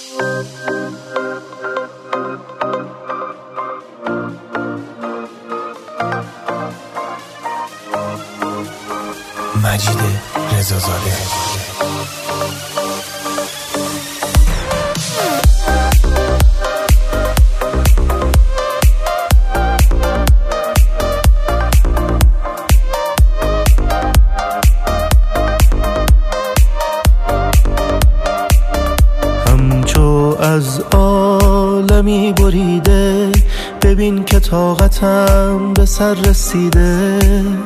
مجید رضازاده. همچو از عالمی بریده، ببین که طاقتم به سر رسیده.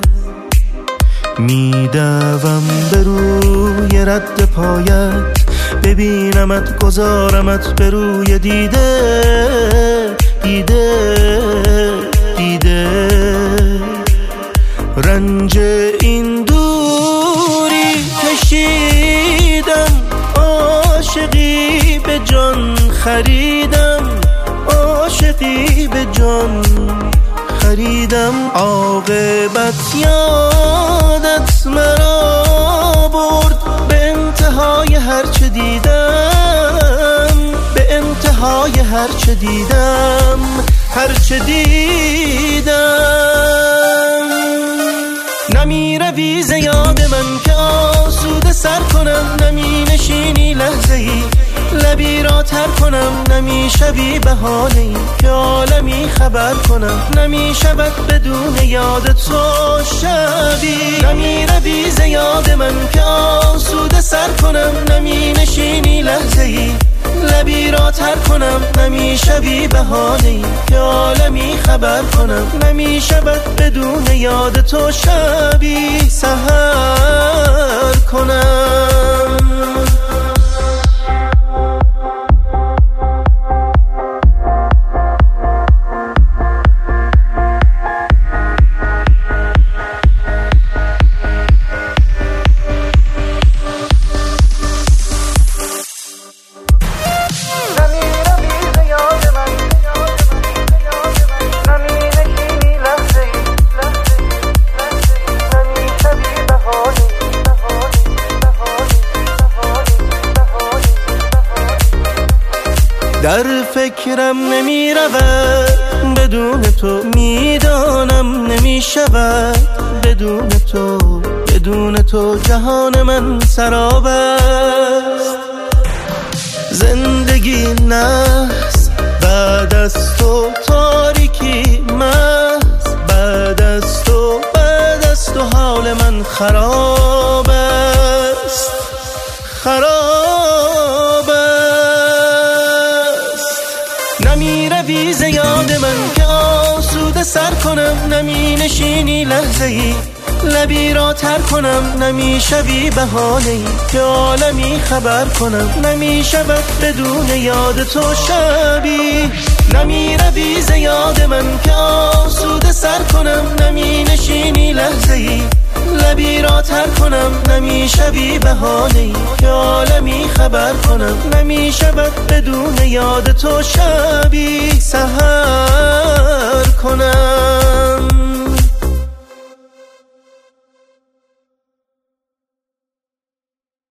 میدوم به روی رد پایت، ببینمت گذارمت به روی دیده. دیده دیده رنج این دوری کشیدم، عاشقی به جان خریدم، عاشقی به جان خریدم. عاقبت یادت مرا برد، به انتهای هرچه دیدم، به انتهای هرچه دیدم، هرچه دیدم. نمیروی ز یاد من که آسوده سر کنم، نمی نشینی لحظه ای لبی را تر کنم، نمی شوی بهانه ای که عالمی خبر کنم، نمی شود بدون یاد تو شبی. نمی روی ز یاد من که آسوده سر کنم، نمی نشینی لحظه ای لبی را تر کنم، نمی شوی بهانه ای که عالمی خبر کنم، نمی شود بدون یاد تو شبی سحر کنم. در فکرم نمی رود بدون تو، میدانم نمی شود بدون تو، بدون تو جهان من سراب است. زندگی نست بعد از تو، تاریکی مست بعد از تو، بعد از تو حال من خراب است، خراب است. نمی روی ز یاد من که آسوده سر کنم، نمی نشینی لحظه ای لبی را تر کنم، نمی شوی بهانه ای که عالمی خبر کنم، نمی شود بدون یاد تو شبی. نمی روی ز یاد من که آسوده سر کنم، نمی نشینی لحظه ای لبی را تر کنم، نمی شوی بهانه ای که عالمی خبر کنم، نمی شود بدون یاد تو شبی سحر کنم.